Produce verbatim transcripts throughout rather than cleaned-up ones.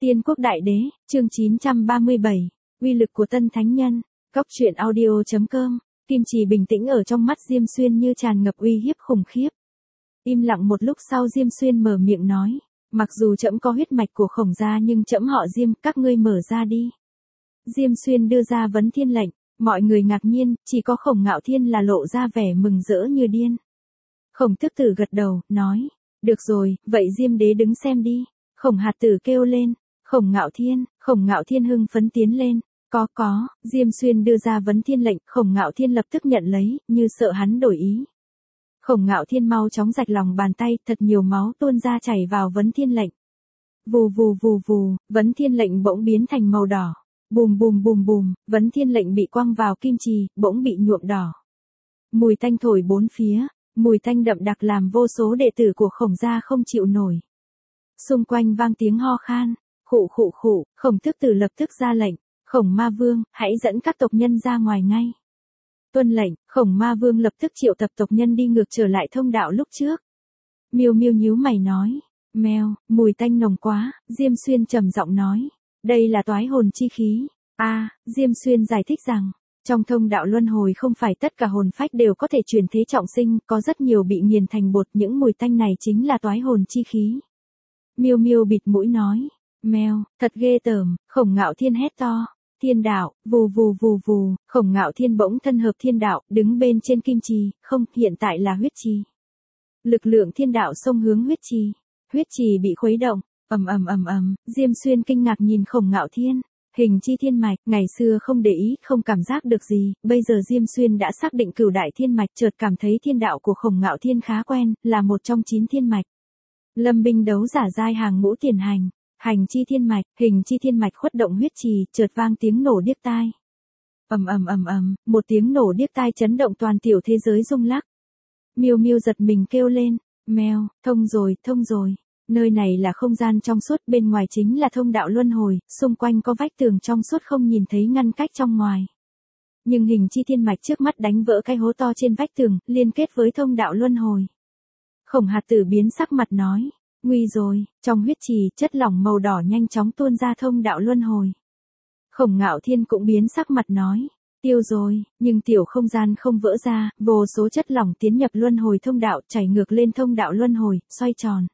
Tiên quốc đại đế, chương chín trăm ba mươi bảy, uy lực của tân thánh nhân, Cốc truyện audio chấm com, Kim Trì bình tĩnh ở trong mắt Diêm Xuyên như tràn ngập uy hiếp khủng khiếp. Im lặng một lúc sau Diêm Xuyên mở miệng nói, mặc dù trẫm có huyết mạch của Khổng gia nhưng trẫm họ Diêm, các ngươi mở ra đi. Diêm Xuyên đưa ra vấn thiên lệnh, mọi người ngạc nhiên, chỉ có Khổng Ngạo Thiên là lộ ra vẻ mừng rỡ như điên. Khổng Tước Tử gật đầu, nói, được rồi, vậy Diêm đế đứng xem đi. Khổng Hạt Tử kêu lên, Khổng Ngạo Thiên, Khổng Ngạo Thiên hưng phấn tiến lên, có có, Diêm Xuyên đưa ra vấn thiên lệnh, Khổng Ngạo Thiên lập tức nhận lấy, như sợ hắn đổi ý. Khổng Ngạo Thiên mau chóng rạch lòng bàn tay, thật nhiều máu tuôn ra chảy vào vấn thiên lệnh. Vù vù vù vù, vấn thiên lệnh bỗng biến thành màu đỏ. Bùm bùm bùm bùm, vấn thiên lệnh bị quăng vào kim trì, bỗng bị nhuộm đỏ. Mùi tanh thổi bốn phía, mùi tanh đậm đặc làm vô số đệ tử của Khổng gia không chịu nổi. Xung quanh vang tiếng ho khan, khụ khụ khụ, Khổng Tước Tử lập tức ra lệnh, Khổng Ma Vương, hãy dẫn các tộc nhân ra ngoài ngay. Tuân lệnh, Khổng Ma Vương lập tức triệu tập tộc nhân đi ngược trở lại thông đạo lúc trước. Miêu Miêu nhíu mày nói, mèo, mùi tanh nồng quá, Diêm Xuyên trầm giọng nói, đây là toái hồn chi khí. A, à, Diêm Xuyên giải thích rằng, trong thông đạo luân hồi không phải tất cả hồn phách đều có thể chuyển thế trọng sinh, có rất nhiều bị nghiền thành bột, những mùi tanh này chính là toái hồn chi khí. Miêu Miêu bịt mũi nói, mèo, thật ghê tởm, Khổng Ngạo Thiên hét to, thiên đạo, vù vù vù vù, Khổng Ngạo Thiên bỗng thân hợp thiên đạo, đứng bên trên kim trì, không, hiện tại là huyết trì. Lực lượng thiên đạo xông hướng huyết trì, huyết trì bị khuấy động, ầm ầm ầm ầm, Diêm Xuyên kinh ngạc nhìn Khổng Ngạo Thiên, hình chi thiên mạch, ngày xưa không để ý, không cảm giác được gì, bây giờ Diêm Xuyên đã xác định cửu đại thiên mạch, chợt cảm thấy thiên đạo của Khổng Ngạo Thiên khá quen, là một trong chín thiên mạch. Lâm binh đấu giả giai hàng ngũ tiền hành, hành chi thiên mạch, hình chi thiên mạch khuất động huyết trì, chợt vang tiếng nổ điếc tai. Ầm ầm ầm ầm, một tiếng nổ điếc tai chấn động toàn tiểu thế giới rung lắc. Miêu Miêu giật mình kêu lên, mèo, thông rồi, thông rồi. Nơi này là không gian trong suốt, bên ngoài chính là thông đạo luân hồi, xung quanh có vách tường trong suốt không nhìn thấy ngăn cách trong ngoài. Nhưng hình chi thiên mạch trước mắt đánh vỡ cái hố to trên vách tường, liên kết với thông đạo luân hồi. Khổng Hạt Tử biến sắc mặt nói, nguy rồi, trong huyết trì, chất lỏng màu đỏ nhanh chóng tuôn ra thông đạo luân hồi. Khổng Ngạo Thiên cũng biến sắc mặt nói, tiêu rồi, nhưng tiểu không gian không vỡ ra, vô số chất lỏng tiến nhập luân hồi thông đạo, chảy ngược lên thông đạo luân hồi, xoay tròn.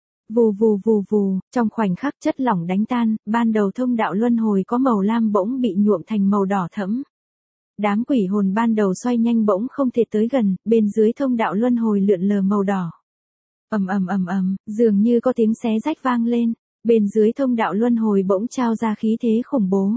Vù vù vù vù, trong khoảnh khắc chất lỏng đánh tan, ban đầu thông đạo luân hồi có màu lam bỗng bị nhuộm thành màu đỏ thẫm. Đám quỷ hồn ban đầu xoay nhanh bỗng không thể tới gần, bên dưới thông đạo luân hồi lượn lờ màu đỏ. Ầm ầm ầm ầm, dường như có tiếng xé rách vang lên, bên dưới thông đạo luân hồi bỗng trao ra khí thế khủng bố.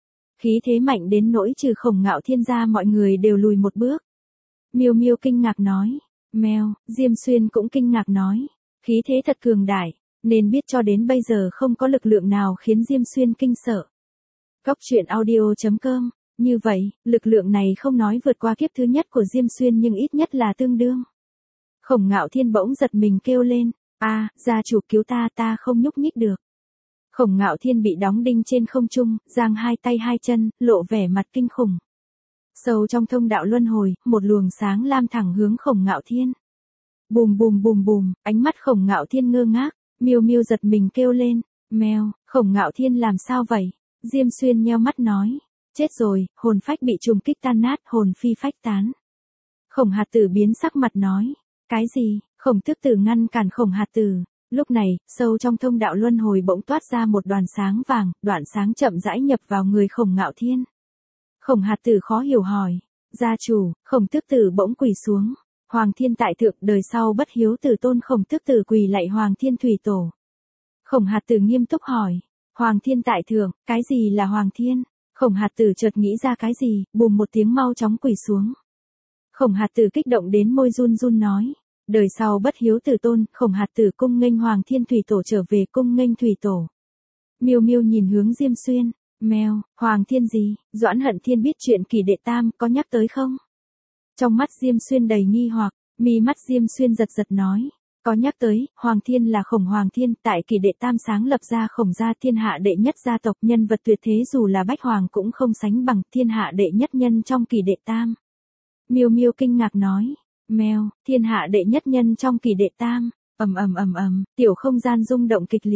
Khí thế mạnh đến nỗi trừ Khổng Ngạo Thiên ra mọi người đều lùi một bước. Miêu Miêu kinh ngạc nói, mèo, Diêm Xuyên cũng kinh ngạc nói, khí thế thật cường đại, nên biết cho đến bây giờ không có lực lượng nào khiến Diêm Xuyên kinh sợ. Cốc truyện audio chấm com, như vậy, lực lượng này không nói vượt qua kiếp thứ nhất của Diêm Xuyên nhưng ít nhất là tương đương. Khổng Ngạo Thiên bỗng giật mình kêu lên, a, gia chủ cứu ta, ta không nhúc nhích được. Khổng Ngạo Thiên bị đóng đinh trên không trung, giang hai tay hai chân, lộ vẻ mặt kinh khủng. Sâu trong thông đạo luân hồi, một luồng sáng lam thẳng hướng Khổng Ngạo Thiên. Bùm bùm bùm bùm, ánh mắt Khổng Ngạo Thiên ngơ ngác, Miêu Miêu giật mình kêu lên, mèo, Khổng Ngạo Thiên làm sao vậy? Diêm Xuyên nheo mắt nói, chết rồi, hồn phách bị trùng kích tan nát, hồn phi phách tán. Khổng Hạt Tử biến sắc mặt nói, cái gì? Khổng Tước Tử ngăn cản Khổng Hạt Tử. Lúc này, sâu trong thông đạo luân hồi bỗng toát ra một đoàn sáng vàng, đoạn sáng chậm rãi nhập vào người Khổng Ngạo Thiên. Khổng Hạt Tử khó hiểu hỏi, gia chủ, Khổng Tước Tử bỗng quỳ xuống. Hoàng Thiên tại thượng, đời sau bất hiếu tử tôn Khổng Tước Tử quỳ lạy Hoàng Thiên Thủy Tổ. Khổng Hạt Tử nghiêm túc hỏi, Hoàng Thiên tại thượng, cái gì là Hoàng Thiên? Khổng Hạt Tử chợt nghĩ ra cái gì, bùm một tiếng mau chóng quỳ xuống. Khổng Hạt Tử kích động đến môi run run nói, đời sau bất hiếu tử tôn, Khổng Hạt Tử cung nghênh Hoàng Thiên Thủy Tổ trở về, cung nghênh Thủy Tổ. Miêu Miêu nhìn hướng Diêm Xuyên, mèo, Hoàng Thiên gì? Doãn Hận Thiên biết chuyện Kỷ Đệ Tam, có nhắc tới không? Trong mắt Diêm Xuyên đầy nghi hoặc, mi mắt Diêm Xuyên giật giật nói, có nhắc tới, Hoàng Thiên là Khổng Hoàng Thiên, tại Kỷ Đệ Tam sáng lập ra Khổng gia thiên hạ đệ nhất gia tộc, nhân vật tuyệt thế dù là Bách Hoàng cũng không sánh bằng, thiên hạ đệ nhất nhân trong Kỷ Đệ Tam. Miêu Miêu kinh ngạc nói, mèo, thiên hạ đệ nhất nhân trong Kỷ Đệ Tam, ầm ầm ầm ầm, tiểu không gian rung động kịch liệt,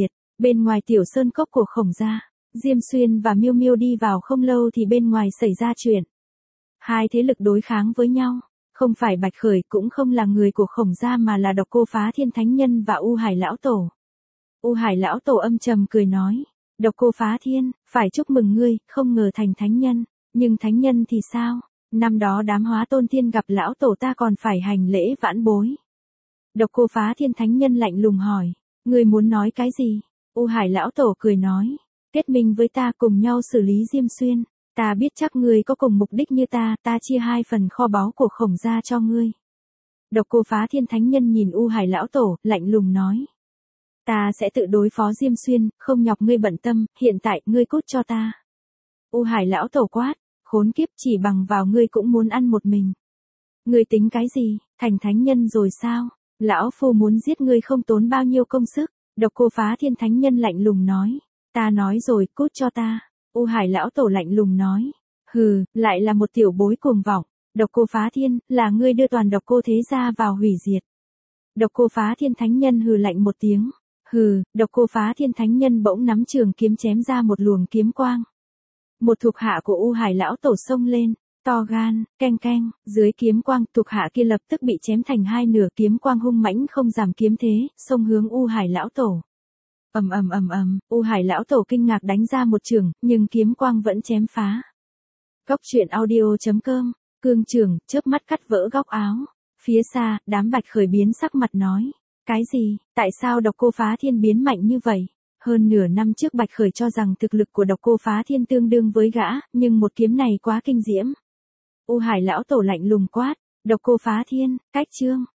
Bên ngoài tiểu sơn cốc của Khổng gia, Diêm Xuyên và Miêu Miêu đi vào không lâu thì bên ngoài xảy ra chuyện. Hai thế lực đối kháng với nhau, không phải Bạch Khởi cũng không là người của Khổng gia mà là Độc Cô Phá Thiên Thánh Nhân và U Hải Lão Tổ. U Hải Lão Tổ âm trầm cười nói, Độc Cô Phá Thiên, phải chúc mừng ngươi, không ngờ thành Thánh Nhân, nhưng Thánh Nhân thì sao? Năm đó đám Hóa Tôn Tiên gặp Lão Tổ ta còn phải hành lễ vãn bối. Độc Cô Phá Thiên Thánh Nhân lạnh lùng hỏi, ngươi muốn nói cái gì? U Hải Lão Tổ cười nói, kết minh với ta cùng nhau xử lý Diêm Xuyên, ta biết chắc ngươi có cùng mục đích như ta, ta chia hai phần kho báu của Khổng gia cho ngươi. Độc Cô Phá Thiên Thánh Nhân nhìn U Hải Lão Tổ, lạnh lùng nói, ta sẽ tự đối phó Diêm Xuyên, không nhọc ngươi bận tâm, hiện tại ngươi cút cho ta. U Hải Lão Tổ quát, khốn kiếp, chỉ bằng vào ngươi cũng muốn ăn một mình. Ngươi tính cái gì, thành Thánh Nhân rồi sao? Lão Phu muốn giết ngươi không tốn bao nhiêu công sức. Độc Cô Phá Thiên Thánh Nhân lạnh lùng nói, ta nói rồi, cút cho ta. U Hải Lão Tổ lạnh lùng nói, hừ, lại là một tiểu bối cuồng vọng. Độc Cô Phá Thiên, là ngươi đưa toàn Độc Cô thế gia vào hủy diệt. Độc Cô Phá Thiên Thánh Nhân hừ lạnh một tiếng, hừ. Độc Cô Phá Thiên Thánh Nhân bỗng nắm trường kiếm chém ra một luồng kiếm quang. Một thuộc hạ của U Hải Lão Tổ xông lên, to gan, keng keng, dưới kiếm quang, thuộc hạ kia lập tức bị chém thành hai nửa, kiếm quang hung mãnh không giảm kiếm thế, xông hướng U Hải Lão Tổ. Ầm ầm ầm ầm, U Hải Lão Tổ kinh ngạc đánh ra một chưởng, nhưng kiếm quang vẫn chém phá. Góc truyện audio chấm com, cương trường, chớp mắt cắt vỡ góc áo. Phía xa, đám Bạch Khởi biến sắc mặt nói, cái gì, tại sao Độc Cô Phá Thiên biến mạnh như vậy? Hơn nửa năm trước Bạch Khởi cho rằng thực lực của Độc Cô Phá Thiên tương đương với gã, nhưng một kiếm này quá kinh diễm. U Hải Lão Tổ lạnh lùng quát, Độc Cô Phá Thiên, cách chương.